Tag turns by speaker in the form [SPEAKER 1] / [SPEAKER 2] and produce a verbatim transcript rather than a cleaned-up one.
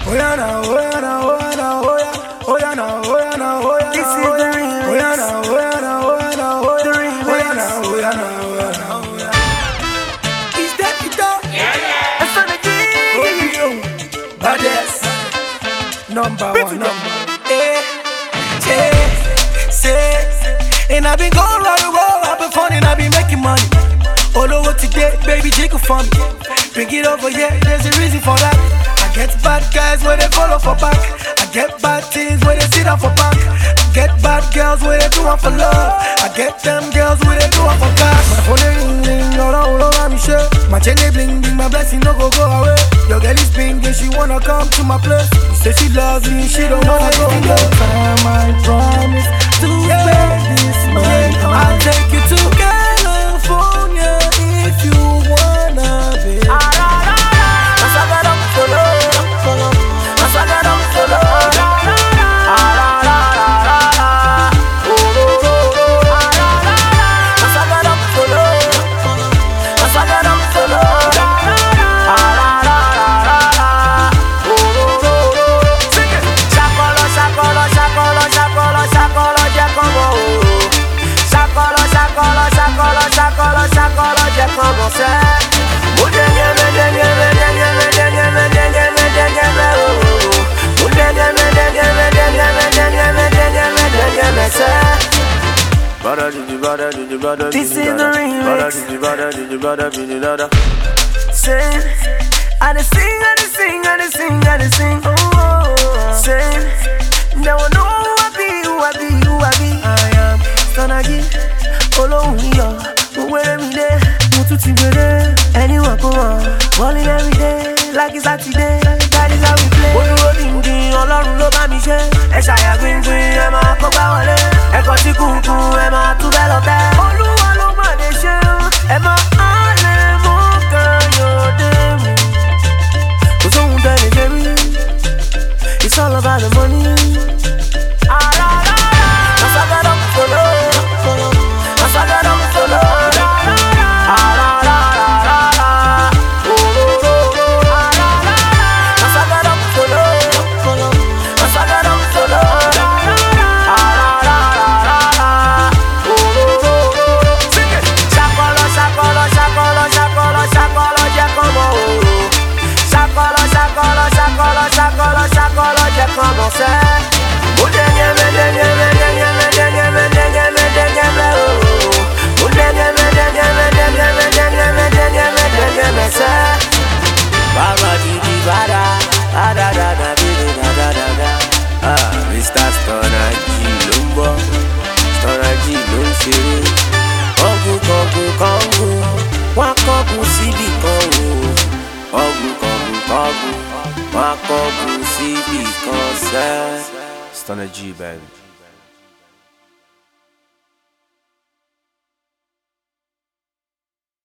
[SPEAKER 1] Oh yeah now, oh yeah now, oh yeah now, oh yeah, oh yeah now, oh yeah now, oh yeah.
[SPEAKER 2] This is the remix.
[SPEAKER 1] Oh yeah now, oh yeah now, oh yeah now, oh yeah.
[SPEAKER 2] The remix.
[SPEAKER 1] Oh yeah now, oh yeah now, oh yeah now, oh yeah. Is that it all?
[SPEAKER 2] Yeah, yeah. That's on the G.
[SPEAKER 1] Oh yo, baddest, number one, number. Eh, eh, say, and I've been going round the world, I've been fun and I've been making money. All over today, baby, jiggle for me. Bring it over, yeah, there's a reason for that. I get bad guys where they follow for back. I get bad things where they sit down for back. I get bad girls where they do one for love. I get them girls where they do one for cash. My phone ring ring, all all over me shit. My chain they bling bling, my blessing no go go away. Your girl is pinging, she wanna come to my place. She say she loves me, she don't wanna go away. Time I promise to spend this money. I'll take you to California if you wanna be.
[SPEAKER 2] This is the remix. Sing, I dey sing, I dey sing, I dey sing, I dey sing. Oh, sing, they will know who I be, who I be, who I be. I am Stonergy, Olohun yo, mo were mi de, mo tún ti gbere. Anyone go on, balling every day, like it's Saturday. That is how we play. Olúwo dìndín, Ọlọ́run ló bá mi ṣe. Ẹ ṣàyà gbìngbìn, ẹ máa kó gbá wọlé. Ẹ kọ́ sí kùnkùn, ẹ máa tú bẹ́ẹ̀ lọ tẹ́. Olúwa ló má dé ṣe, ẹ máa hálẹ̀ mú Káyọ̀dé mi. Kò sóhun tẹ́lẹ̀ ṣe mí, it's all about the money. Masagada mu solo, masagada mu solo. mister Stonergy ló ń bọ̀, Stonergy ló ń ṣeré. Ọ̀gùn kọ̀gùn kọ̀gùn, wọ́n kọ̀gùn síbì kan o. Ọ̀gùn kọ̀gùn kọ̀gùn, wọ́n kọ̀gùn síbì kan sẹ́.
[SPEAKER 3] Stonergy, baby.